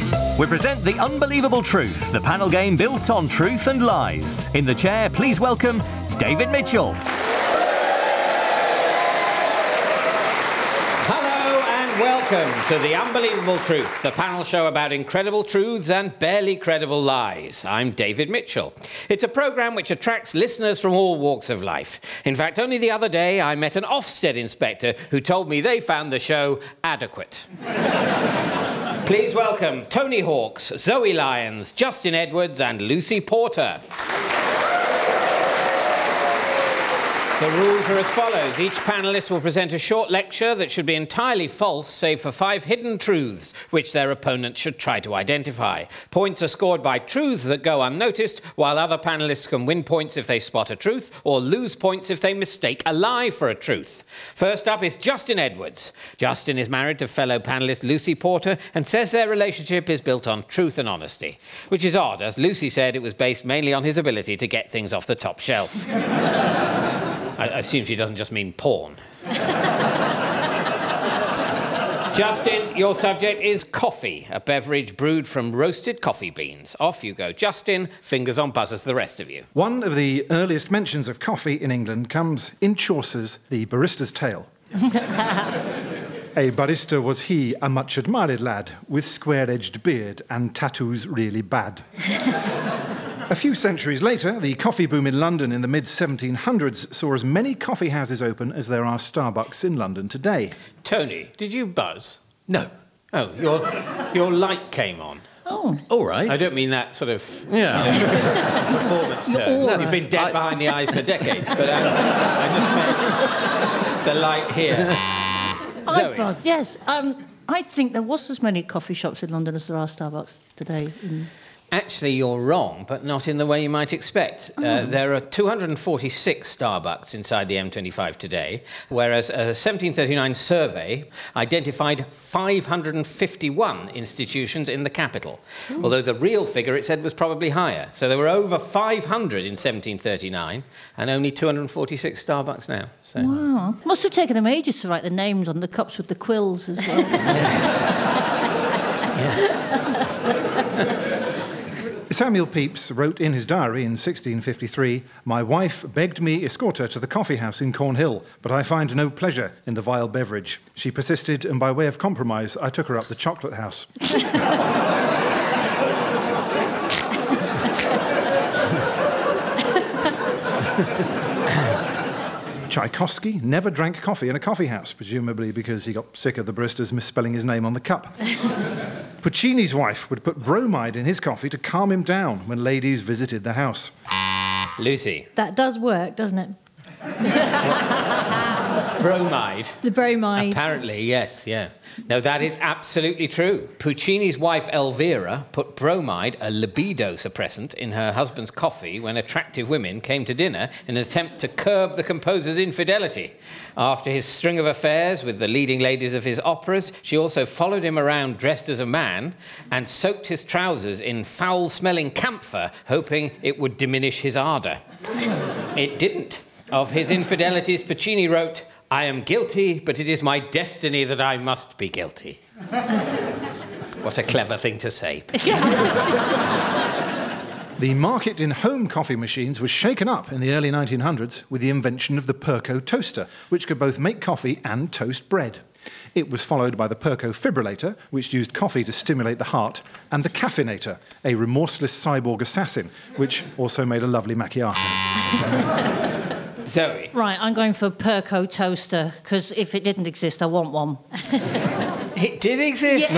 We present The Unbelievable Truth, the panel game built on truth and lies. In the chair, please welcome David Mitchell. Hello and welcome to The Unbelievable Truth, the panel show about incredible truths and barely credible lies. I'm David Mitchell. It's a programme which attracts listeners from all walks of life. In fact, only the other day I met an Ofsted inspector who told me they found the show adequate. Please welcome Tony Hawks, Zoe Lyons, Justin Edwards and Lucy Porter. The rules are as follows. Each panellist will present a short lecture that should be entirely false, save for 5 hidden truths, which their opponent should try to identify. Points are scored by truths that go unnoticed, while other panellists can win points if they spot a truth, or lose points if they mistake a lie for a truth. First up is Justin Edwards. Justin is married to fellow panellist Lucy Porter and says their relationship is built on truth and honesty, which is odd, as Lucy said it was based mainly on his ability to get things off the top shelf. I assume she doesn't just mean porn. Justin, your subject is coffee, a beverage brewed from roasted coffee beans. Off you go, Justin. Fingers on buzzers, the rest of you. One of the earliest mentions of coffee in England comes in Chaucer's The Barista's Tale. A barista was he, a much admired lad, with square-edged beard and tattoos really bad. A few centuries later, the coffee boom in London in the mid-1700s saw as many coffee houses open as there are Starbucks in London today. Tony, did you buzz? No. Oh, your light came on. Oh, all right. I don't mean that sort of performance term. No, You've been dead behind the eyes for decades, but I just meant the light here. Zoe. Yes, I think there was as many coffee shops in London as there are Starbucks today. Actually, you're wrong, but not in the way you might expect. There are 246 Starbucks inside the M25 today, whereas a 1739 survey identified 551 institutions in the capital, although the real figure, it said, was probably higher. So there were over 500 in 1739 and only 246 Starbucks now. So. Wow. Must have taken them ages to write the names on the cups with the quills as well. Samuel Pepys wrote in his diary in 1653, "My wife begged me escort her to the coffee house in Cornhill, but I find no pleasure in the vile beverage. She persisted, and by way of compromise, I took her up the chocolate house." Tchaikovsky never drank coffee in a coffee house, presumably because he got sick of the baristas misspelling his name on the cup. Puccini's wife would put bromide in his coffee to calm him down when ladies visited the house. Lucy. That does work, doesn't it? Bromide. The bromide. Apparently, yes, yeah. No, that is absolutely true. Puccini's wife, Elvira, put bromide, a libido suppressant, in her husband's coffee when attractive women came to dinner in an attempt to curb the composer's infidelity. After his string of affairs with the leading ladies of his operas, she also followed him around dressed as a man and soaked his trousers in foul-smelling camphor, hoping it would diminish his ardour. It didn't. Of his infidelities, Puccini wrote, "I am guilty, but it is my destiny that I must be guilty." What a clever thing to say. The market in home coffee machines was shaken up in the early 1900s with the invention of the Perco toaster, which could both make coffee and toast bread. It was followed by the Perco fibrillator, which used coffee to stimulate the heart, and the caffeinator, a remorseless cyborg assassin, which also made a lovely macchiato. Zoe. Right, I'm going for Perco toaster, because if it didn't exist, I want one. It did exist.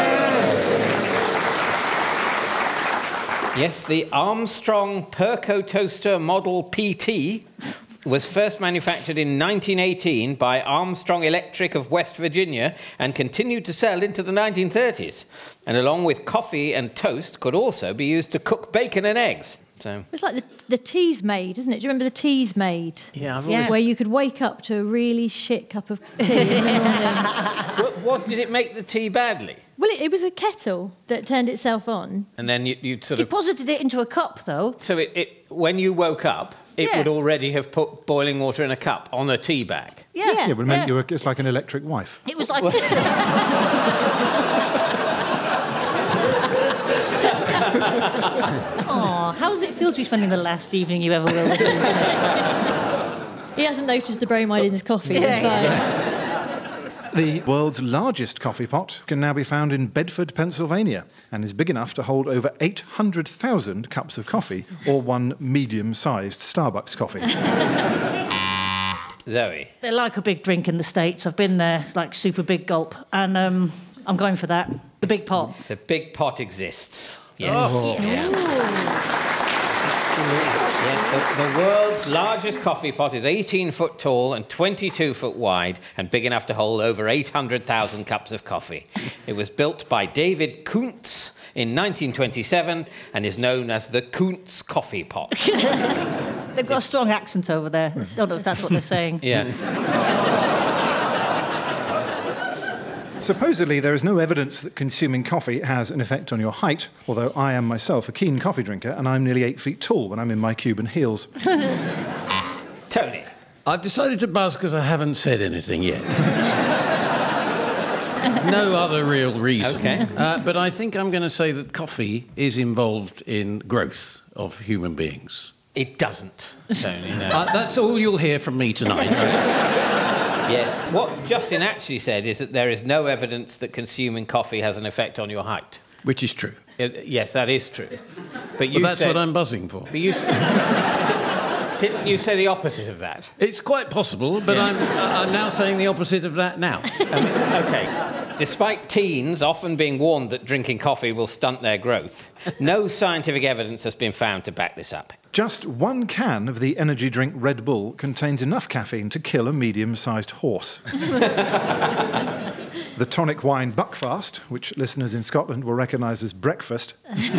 Yes, the Armstrong Perco toaster model PT was first manufactured in 1918 by Armstrong Electric of West Virginia and continued to sell into the 1930s. And along with coffee and toast, could also be used to cook bacon and eggs. So It's like the Teas Made, isn't it? Do you remember the Teas Made? yeah, I've always... Where you could wake up to a really shit cup of tea in the morning. Did it make the tea badly? Well, it was a kettle that turned itself on. And then you'd sort of... Deposited it into a cup, though. So it when you woke up, it would already have put boiling water in a cup on a tea bag. Yeah. Yeah, but it meant you were, it's like an electric wife. It was like... Oh, how does it feel to be spending the last evening you ever will with him? He hasn't noticed the bromide in his coffee. That's fine. The world's largest coffee pot can now be found in Bedford, Pennsylvania, and is big enough to hold over 800,000 cups of coffee, or one medium-sized Starbucks coffee. Zoe. They're like a big drink in the States. I've been there. It's like super big gulp. And I'm going for that. The big pot. The big pot exists. Yes. Oh. Yes. Yes, the world's largest coffee pot is 18 foot tall and 22 foot wide and big enough to hold over 800,000 cups of coffee. It was built by David Kuntz in 1927 and is known as the Kuntz coffee pot. They've got a strong accent over there. I don't know if that's what they're saying. Yeah. Supposedly, there is no evidence that consuming coffee has an effect on your height, although I am myself a keen coffee drinker, and I'm nearly 8 feet tall when I'm in my Cuban heels. Tony. I've decided to buzz because I haven't said anything yet. No other real reason. Okay. But I think I'm going to say that coffee is involved in growth of human beings. It doesn't, Tony, no. That's all you'll hear from me tonight. Yes. What Justin actually said is that there is no evidence that consuming coffee has an effect on your height. Which is true. Yes, that is true. But you Well, that's said, what I'm buzzing for. But you didn't you say the opposite of that? It's quite possible, but I'm now saying the opposite of that now. Okay. Despite teens often being warned that drinking coffee will stunt their growth, no scientific evidence has been found to back this up. Just one can of the energy drink Red Bull contains enough caffeine to kill a medium-sized horse. The tonic wine Buckfast, which listeners in Scotland will recognise as breakfast,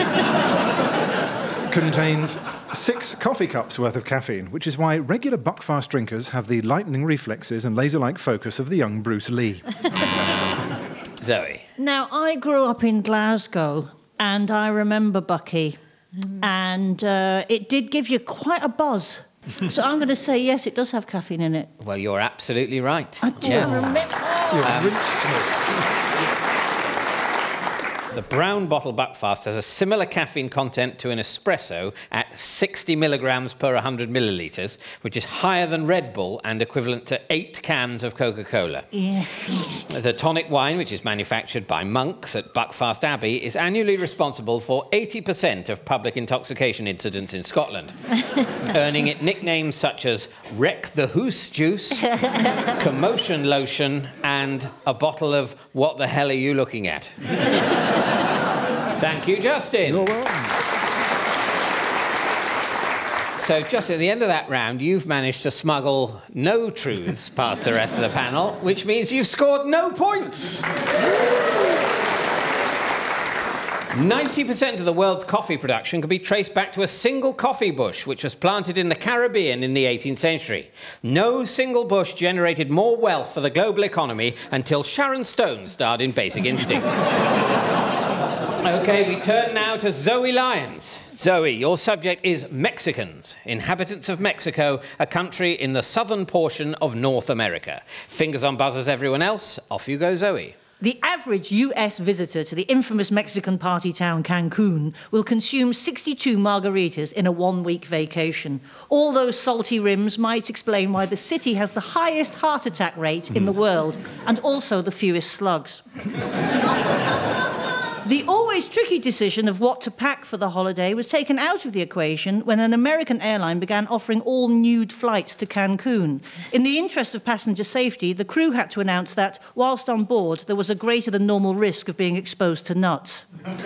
contains 6 coffee cups worth of caffeine, which is why regular Buckfast drinkers have the lightning reflexes and laser-like focus of the young Bruce Lee. Zoe. Now, I grew up in Glasgow, and I remember Bucky, and it did give you quite a buzz. So I'm going to say, yes, it does have caffeine in it. Well, you're absolutely right. I do remember. The brown bottle Buckfast has a similar caffeine content to an espresso at 60 milligrams per 100 millilitres, which is higher than Red Bull and equivalent to 8 cans of Coca-Cola. Yeah. The tonic wine, which is manufactured by monks at Buckfast Abbey, is annually responsible for 80% of public intoxication incidents in Scotland, earning it nicknames such as Wreck the Hoose Juice, Commotion Lotion, and a bottle of What the Hell Are You Looking At? Thank you, Justin. You're welcome. So, just at the end of that round, you've managed to smuggle no truths past the rest of the panel, which means you've scored no points. 90% of the world's coffee production can be traced back to a single coffee bush, which was planted in the Caribbean in the 18th century. No single bush generated more wealth for the global economy until Sharon Stone starred in Basic Instinct. OK, we turn now to Zoe Lyons. Zoe, your subject is Mexicans, inhabitants of Mexico, a country in the southern portion of North America. Fingers on buzzers, everyone else. Off you go, Zoe. The average US visitor to the infamous Mexican party town Cancun will consume 62 margaritas in a one-week vacation. All those salty rims might explain why the city has the highest heart attack rate in the world and also the fewest slugs. The always tricky decision of what to pack for the holiday was taken out of the equation when an American airline began offering all nude flights to Cancun. In the interest of passenger safety, the crew had to announce that, whilst on board, there was a greater than normal risk of being exposed to nuts.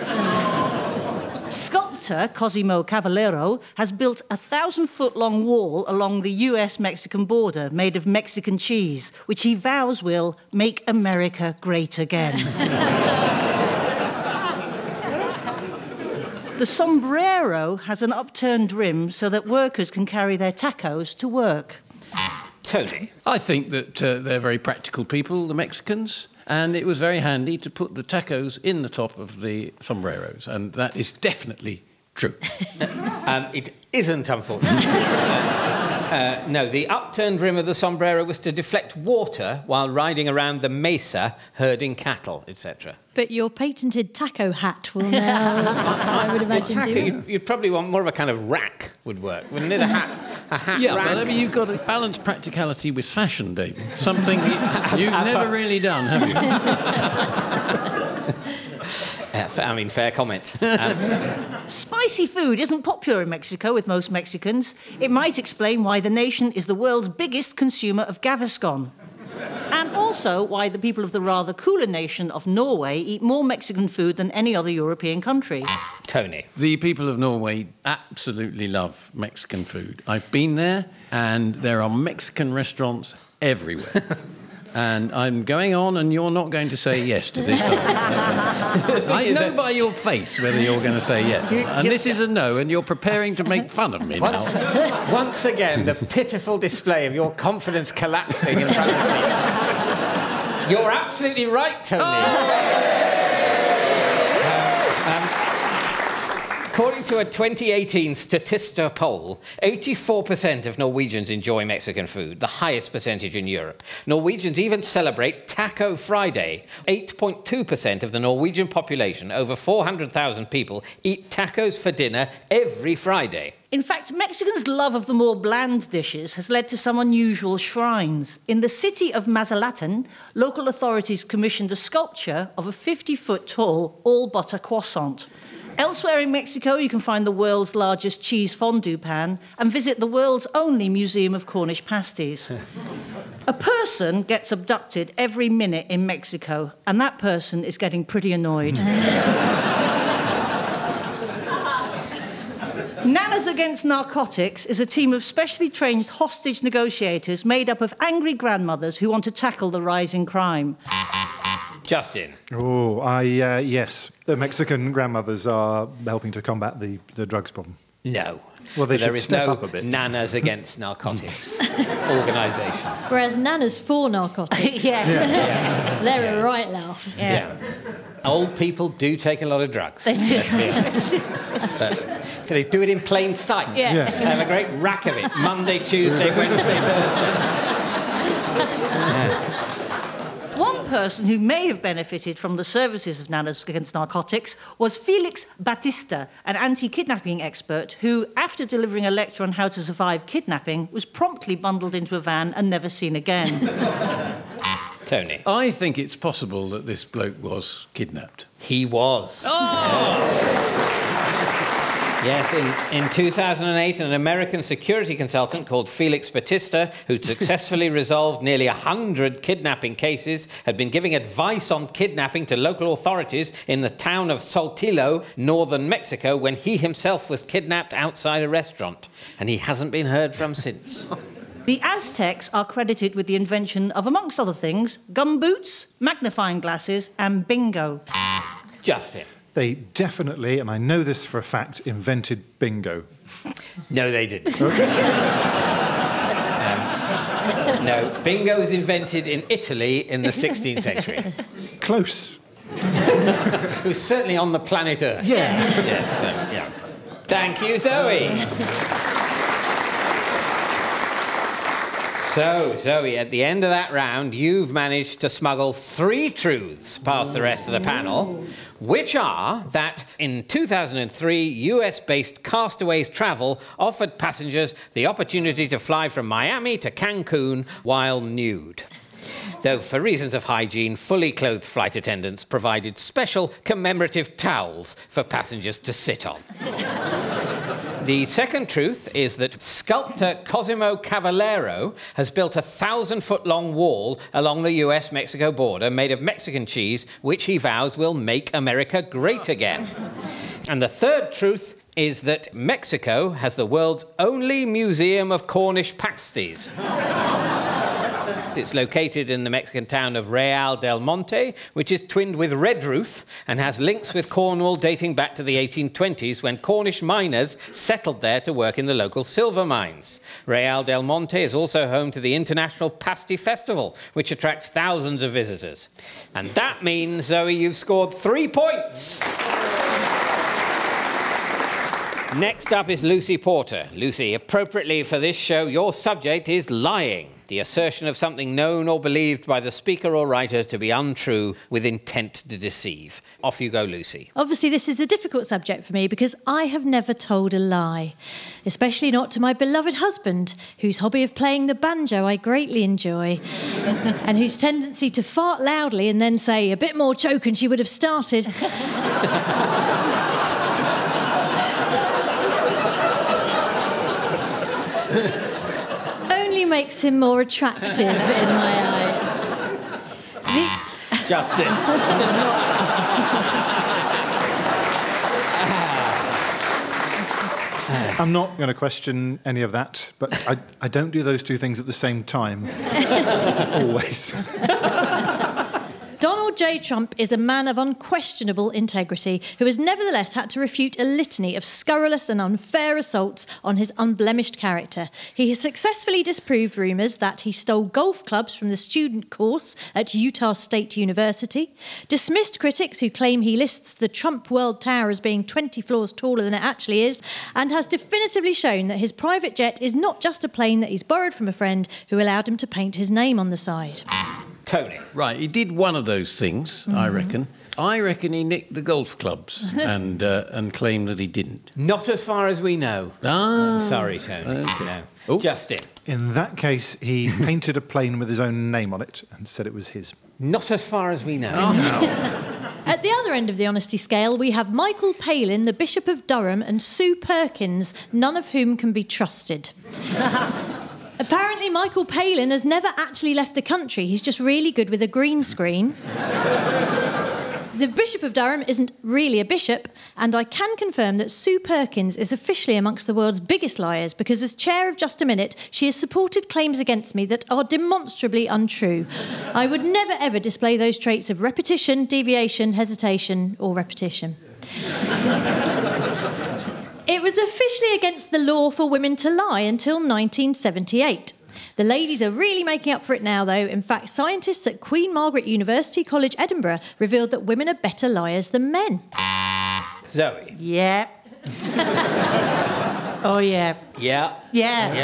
Sculptor Cosimo Cavallero has built a 1,000-foot-long wall along the US-Mexican border made of Mexican cheese, which he vows will make America great again. The sombrero has an upturned rim so that workers can carry their tacos to work. Tony. I think that they're very practical people, the Mexicans, and it was very handy to put the tacos in the top of the sombreros, and that is definitely true. It isn't, unfortunately. No, the upturned rim of the sombrero was to deflect water while riding around the mesa, herding cattle, etc. But your patented taco hat will now, I would imagine, Taco, do. you'd probably want more of a kind of rack would work, wouldn't it? A hat Yeah, rack. but I mean, you've got to balance practicality with fashion, David. Something you've never really done, have you? Fair comment. Spicy food isn't popular in Mexico with most Mexicans. It might explain why the nation is the world's biggest consumer of Gaviscon. And also why the people of the rather cooler nation of Norway eat more Mexican food than any other European country. Tony. The people of Norway absolutely love Mexican food. I've been there, and there are Mexican restaurants everywhere. And I'm going on, and you're not going to say yes to this. I know by your face whether you're going to say yes. And this is a no, and you're preparing to make fun of me now. Once again, the pitiful display of your confidence collapsing in front of me. You're absolutely right, Tony. According to a 2018 Statista poll, 84% of Norwegians enjoy Mexican food, the highest percentage in Europe. Norwegians even celebrate Taco Friday. 8.2% of the Norwegian population, over 400,000 people, eat tacos for dinner every Friday. In fact, Mexicans' love of the more bland dishes has led to some unusual shrines. In the city of Mazatlan, local authorities commissioned a sculpture of a 50-foot-tall all-butter croissant. Elsewhere in Mexico, you can find the world's largest cheese fondue pan and visit the world's only museum of Cornish pasties. A person gets abducted every minute in Mexico, and that person is getting pretty annoyed. Nanas Against Narcotics is a team of specially trained hostage negotiators made up of angry grandmothers who want to tackle the rising crime. Justin. Oh, yes. The Mexican grandmothers are helping to combat the drugs problem. No. Well, they there should is step no up a bit. Nanas Against Narcotics organisation. Whereas Nana's for narcotics. Yes. They're a right laugh. Yeah. Old people do take a lot of drugs. They do. But they do it in plain sight. Yeah. Yeah. They have a great rack of it. Monday, Tuesday, Wednesday, Thursday. One person who may have benefited from the services of Nanas Against Narcotics was Felix Batista, an anti-kidnapping expert who, after delivering a lecture on how to survive kidnapping, was promptly bundled into a van and never seen again. Tony. I think it's possible that this bloke was kidnapped. He was. Yes, in 2008, an American security consultant called Felix Batista, who'd successfully resolved nearly 100 kidnapping cases, had been giving advice on kidnapping to local authorities in the town of Saltillo, northern Mexico, when he himself was kidnapped outside a restaurant. And he hasn't been heard from since. The Aztecs are credited with the invention of, amongst other things, gumboots, magnifying glasses, and bingo. Justin. They definitely, and I know this for a fact, invented bingo. No, they didn't. No, bingo was invented in Italy in the 16th century. Close. It was certainly on the planet Earth. Yeah. Yes, yeah. Thank you, Zoe. So, Zoe, at the end of that round, you've managed to smuggle 3 truths past the rest of the panel, which are that in 2003, US-based Castaways Travel offered passengers the opportunity to fly from Miami to Cancun while nude. Though for reasons of hygiene, fully clothed flight attendants provided special commemorative towels for passengers to sit on. The second truth is that sculptor Cosimo Cavallero has built a 1,000-foot-long wall along the US-Mexico border made of Mexican cheese, which he vows will make America great again. And the third truth is that Mexico has the world's only museum of Cornish pasties. It's located in the Mexican town of Real del Monte, which is twinned with Redruth and has links with Cornwall dating back to the 1820s when Cornish miners settled there to work in the local silver mines. Real del Monte is also home to the International Pasty Festival, which attracts thousands of visitors. And that means, Zoe, you've scored 3 points. Next up is Lucy Porter. Lucy, appropriately for this show, your subject is lying. The assertion of something known or believed by the speaker or writer to be untrue with intent to deceive. Off you go, Lucy. Obviously, this is a difficult subject for me because I have never told a lie, especially not to my beloved husband, whose hobby of playing the banjo I greatly enjoy, and whose tendency to fart loudly and then say, "A bit more choke and she would have started." Only makes him more attractive in my eyes. Justin. I'm not going to question any of that, but I don't do those two things at the same time. Always. Donald J. Trump is a man of unquestionable integrity who has nevertheless had to refute a litany of scurrilous and unfair assaults on his unblemished character. He has successfully disproved rumours that he stole golf clubs from the student course at Utah State University, dismissed critics who claim he lists the Trump World Tower as being 20 floors taller than it actually is, and has definitively shown that his private jet is not just a plane that he's borrowed from a friend who allowed him to paint his name on the side. Tony. Right, he did one of those things, I reckon. I reckon he nicked the golf clubs and claimed that he didn't. Not as far as we know. Ah. I'm sorry, Tony. Okay. No. Oh. Justin. In that case, he painted a plane with his own name on it and said it was his. Not as far as we know. At the other end of the honesty scale, we have Michael Palin, the Bishop of Durham, and Sue Perkins, none of whom can be trusted. Apparently, Michael Palin has never actually left the country. He's just really good with a green screen. The Bishop of Durham isn't really a bishop, and I can confirm that Sue Perkins is officially amongst the world's biggest liars because, as chair of Just a Minute, she has supported claims against me that are demonstrably untrue. I would never, ever display those traits of repetition, deviation, hesitation, or repetition. It was officially against the law for women to lie until 1978. The ladies are really making up for it now, though. In fact, scientists at Queen Margaret University College, Edinburgh, revealed that women are better liars than men. Zoe. Yeah. Oh, yeah. Yeah. Yeah.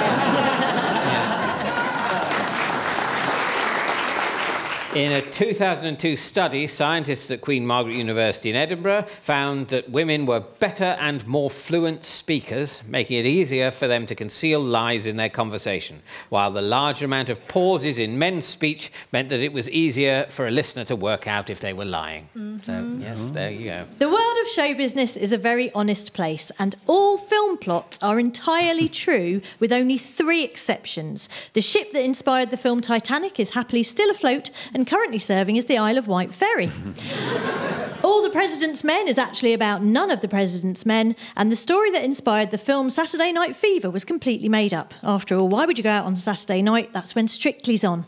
In a 2002 study, scientists at Queen Margaret University in Edinburgh found that women were better and more fluent speakers, making it easier for them to conceal lies in their conversation, while the large amount of pauses in men's speech meant that it was easier for a listener to work out if they were lying. So, yes, there you go. The world of show business is a very honest place, and all film plots are entirely true, with only 3 exceptions. The ship that inspired the film Titanic is happily still afloat and currently serving as the Isle of Wight ferry. All the President's Men is actually about none of the President's men, and the story that inspired the film Saturday Night Fever was completely made up. After all, why would you go out on Saturday night? That's when Strictly's on.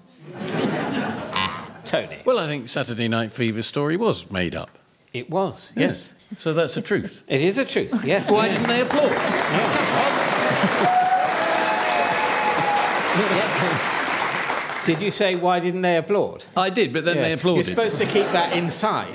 Tony. Well, I think Saturday Night Fever's story was made up. It was, yes. So that's the truth. It is a truth, yes. Why didn't they applaud? Did you say, why didn't they applaud? I did, but then they applauded. You're supposed to keep that inside.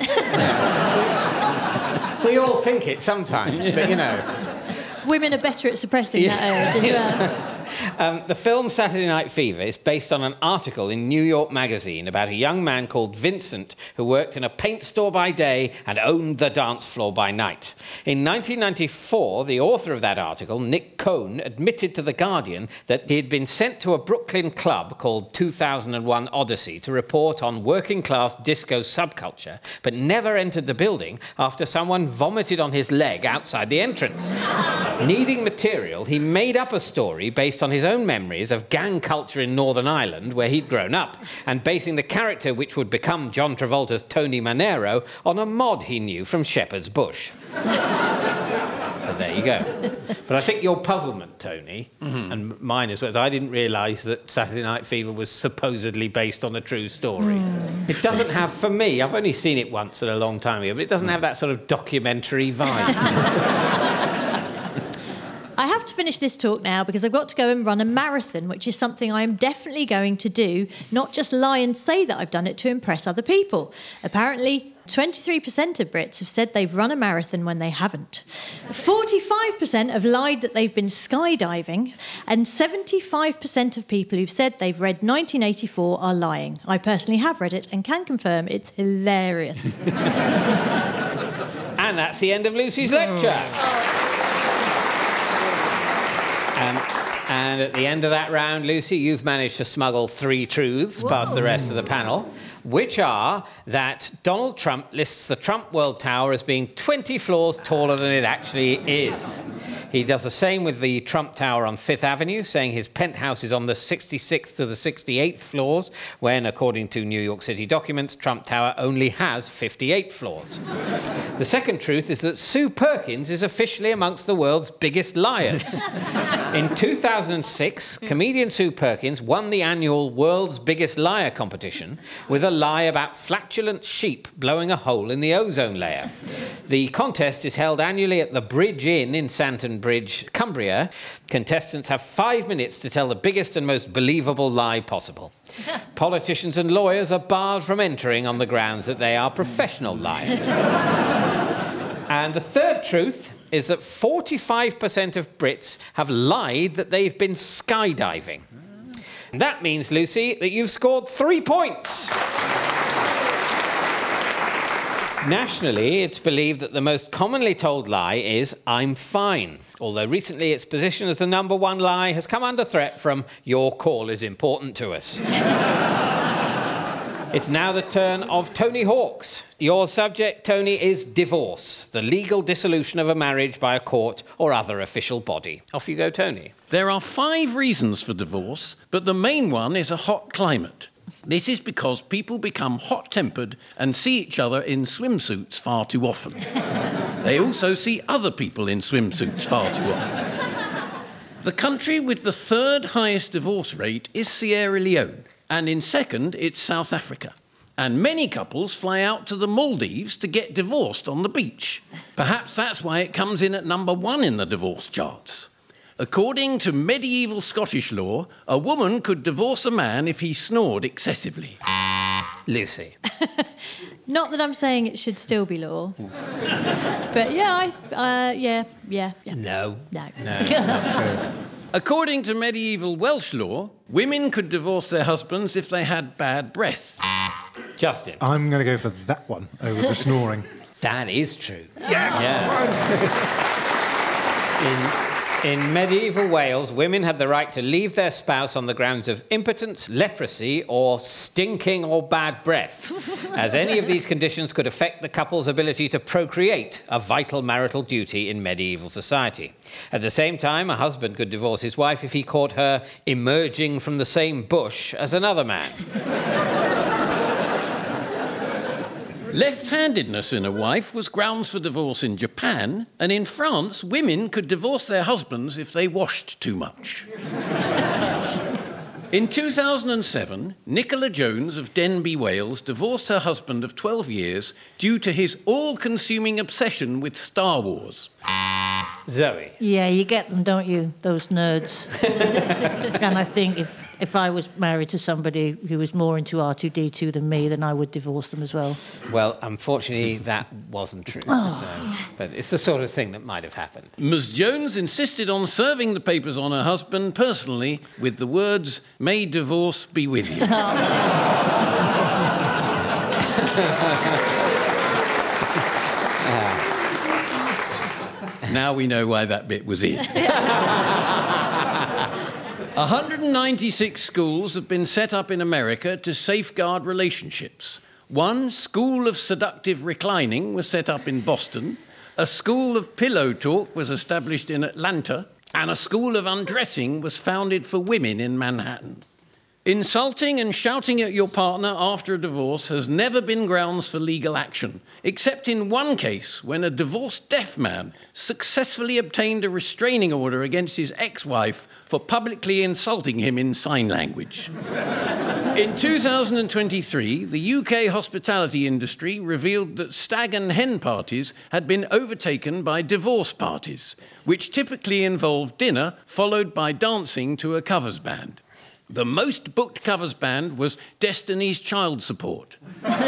We all think it sometimes, but, you know. Women are better at suppressing that urge as well. The film Saturday Night Fever is based on an article in New York Magazine about a young man called Vincent who worked in a paint store by day and owned the dance floor by night. In 1994, the author of that article, Nick Cohn, admitted to The Guardian that he had been sent to a Brooklyn club called 2001 Odyssey to report on working-class disco subculture, but never entered the building after someone vomited on his leg outside the entrance. Needing material, he made up a story based on his own memories of gang culture in Northern Ireland, where he'd grown up, and basing the character which would become John Travolta's Tony Manero on a mod he knew from Shepherd's Bush. So there you go. But I think your puzzlement, Tony, and mine as well, is I didn't realise that Saturday Night Fever was supposedly based on a true story. It doesn't have, for me, I've only seen it once a long time ago, but it doesn't have that sort of documentary vibe. I have to finish this talk now because I've got to go and run a marathon, which is something I am definitely going to do, not just lie and say that I've done it to impress other people. Apparently, 23% of Brits have said they've run a marathon when they haven't. 45% have lied that they've been skydiving, and 75% of people who've said they've read 1984 are lying. I personally have read it and can confirm it's hilarious. And that's the end of Lucy's lecture. And at the end of that round, Lucy, you've managed to smuggle 3 truths past the rest of the panel, which are that Donald Trump lists the Trump World Tower as being 20 floors taller than it actually is. He does the same with the Trump Tower on Fifth Avenue, saying his penthouse is on the 66th to the 68th floors, when, according to New York City documents, Trump Tower only has 58 floors. The second truth is that Sue Perkins is officially amongst the world's biggest liars. In 2006, comedian Sue Perkins won the annual World's Biggest Liar competition with a lie about flatulent sheep blowing a hole in the ozone layer. The contest is held annually at the Bridge Inn in Santon Bridge, Cumbria. Contestants have 5 minutes to tell the biggest and most believable lie possible. Politicians and lawyers are barred from entering on the grounds that they are professional liars. And the third truth is that 45% of Brits have lied that they've been skydiving. And that means, Lucy, that you've scored 3 points. Nationally, it's believed that the most commonly told lie is, I'm fine. Although recently its position as the number 1 lie has come under threat from, your call is important to us. It's now the turn of Tony Hawks. Your subject, Tony, is divorce, the legal dissolution of a marriage by a court or other official body. Off you go, Tony. There are 5 reasons for divorce, but the main one is a hot climate. This is because people become hot-tempered and see each other in swimsuits far too often. They also see other people in swimsuits far too often. The country with the 3rd highest divorce rate is Sierra Leone, and in 2nd, it's South Africa. And many couples fly out to the Maldives to get divorced on the beach. Perhaps that's why it comes in at number 1 in the divorce charts. According to medieval Scottish law, a woman could divorce a man if he snored excessively. Lucy. Not that I'm saying it should still be law. But yeah, yeah. No. No. Not true. According to medieval Welsh law, women could divorce their husbands if they had bad breath. Justin. I'm going to go for that one over the snoring. That is true. Yes! Yeah. In medieval Wales, women had the right to leave their spouse on the grounds of impotence, leprosy, or stinking or bad breath, as any of these conditions could affect the couple's ability to procreate, a vital marital duty in medieval society. At the same time, a husband could divorce his wife if he caught her emerging from the same bush as another man. Left-handedness in a wife was grounds for divorce in Japan, and in France, women could divorce their husbands if they washed too much. In 2007, Nicola Jones of Denbigh, Wales, divorced her husband of 12 years due to his all-consuming obsession with Star Wars. Zoe. Yeah, you get them, don't you, those nerds? And I think if I was married to somebody who was more into R2-D2 than me, then I would divorce them as well. Well, unfortunately, that wasn't true. So, but it's the sort of thing that might have happened. Ms. Jones insisted on serving the papers on her husband personally with the words, "May divorce be with you." Now we know why that bit was in. 196 schools have been set up in America to safeguard relationships. One school of seductive reclining was set up in Boston, a school of pillow talk was established in Atlanta, and a school of undressing was founded for women in Manhattan. Insulting and shouting at your partner after a divorce has never been grounds for legal action, except in one case when a divorced deaf man successfully obtained a restraining order against his ex-wife for publicly insulting him in sign language. In 2023, the UK hospitality industry revealed that stag and hen parties had been overtaken by divorce parties, which typically involved dinner followed by dancing to a covers band. The most booked covers band was Destiny's Child Support.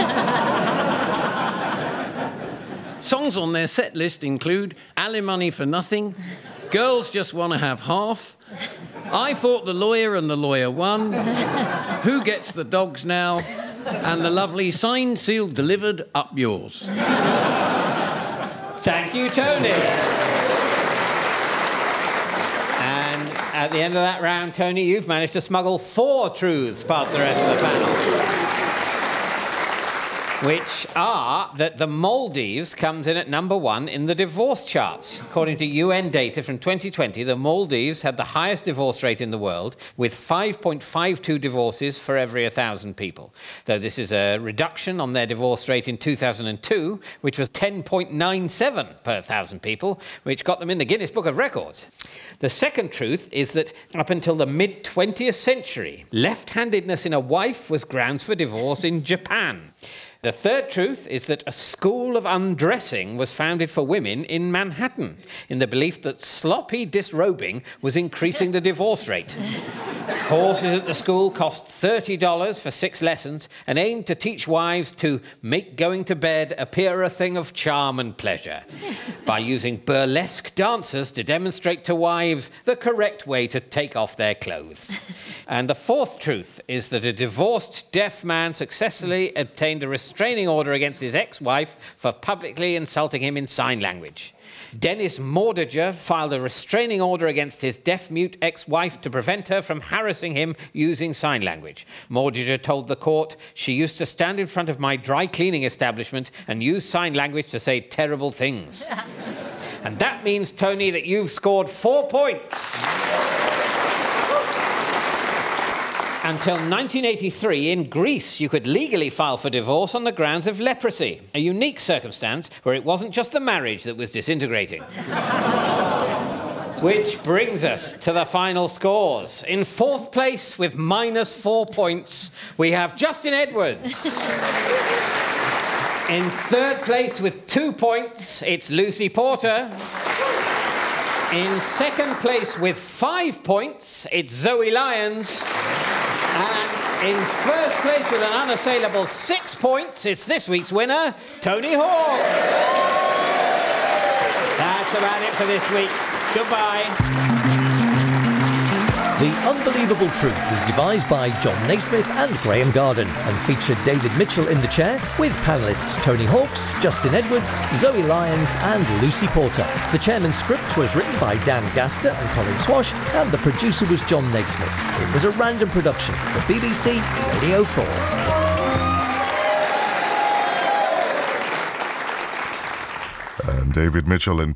Songs on their set list include Alimony for Nothing, Girls Just Wanna Have Half, I Fought the Lawyer and the Lawyer Won, Who Gets the Dogs Now, and the lovely Signed, Sealed, Delivered, Up Yours. Thank you, Tony. And at the end of that round, Tony, you've managed to smuggle 4 truths past the rest of the panel. Which are that the Maldives comes in at number 1 in the divorce charts. According to UN data from 2020, the Maldives had the highest divorce rate in the world, with 5.52 divorces for every 1,000 people. Though this is a reduction on their divorce rate in 2002, which was 10.97 per 1,000 people, which got them in the Guinness Book of Records. The second truth is that up until the mid-20th century, left-handedness in a wife was grounds for divorce in Japan. The third truth is that a school of undressing was founded for women in Manhattan, in the belief that sloppy disrobing was increasing the divorce rate. Courses at the school cost $30 for 6 lessons and aimed to teach wives to make going to bed appear a thing of charm and pleasure by using burlesque dancers to demonstrate to wives the correct way to take off their clothes. And the fourth truth is that a divorced deaf man successfully obtained a restraining order against his ex-wife for publicly insulting him in sign language. Dennis Mordiger filed a restraining order against his deaf-mute ex-wife to prevent her from harassing him using sign language. Mordiger told the court, "She used to stand in front of my dry cleaning establishment and use sign language to say terrible things." And that means, Tony, that you've scored 4 points. Until 1983, in Greece, you could legally file for divorce on the grounds of leprosy, a unique circumstance where it wasn't just the marriage that was disintegrating. Which brings us to the final scores. In 4th place, with -4 points, we have Justin Edwards. In 3rd place, with 2 points, it's Lucy Porter. In 2nd place, with 5 points, it's Zoe Lyons. And in 1st place with an unassailable 6 points, it's this week's winner, Tony Hawks. That's about it for this week. Goodbye. The Unbelievable Truth was devised by John Naismith and Graham Garden and featured David Mitchell in the chair with panellists Tony Hawks, Justin Edwards, Zoe Lyons and Lucy Porter. The chairman's script was written by Dan Gaster and Colin Swash and the producer was John Naismith. It was a random production for BBC Radio 4. And David Mitchell and